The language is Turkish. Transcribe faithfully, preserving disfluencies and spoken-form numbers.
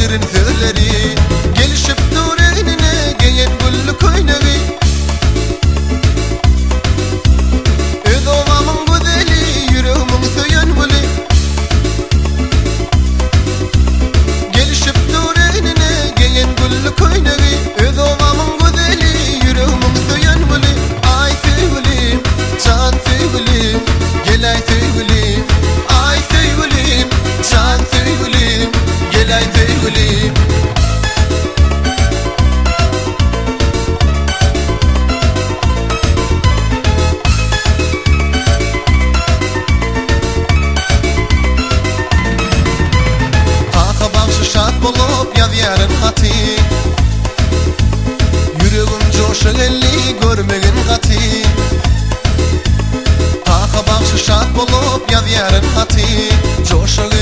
şirin sözleri gelişip dur önüne geyen güllük oynavi öz ovamın güzeli yüreğimin söyen gülü gelişip dur önüne geyen güllük oynavi öz ovamın güzeli yüreğimin söyen gülü ay sevgilim can sevgilim gel ay sevgilim ay sevgilim can sevgilim gel ay sevgilim Taka bakşı şat bolup yaz yarın hatı yüreğim coşu elli görmegin hatı Taka bakşı şat bolup yaz yarın hatı coşu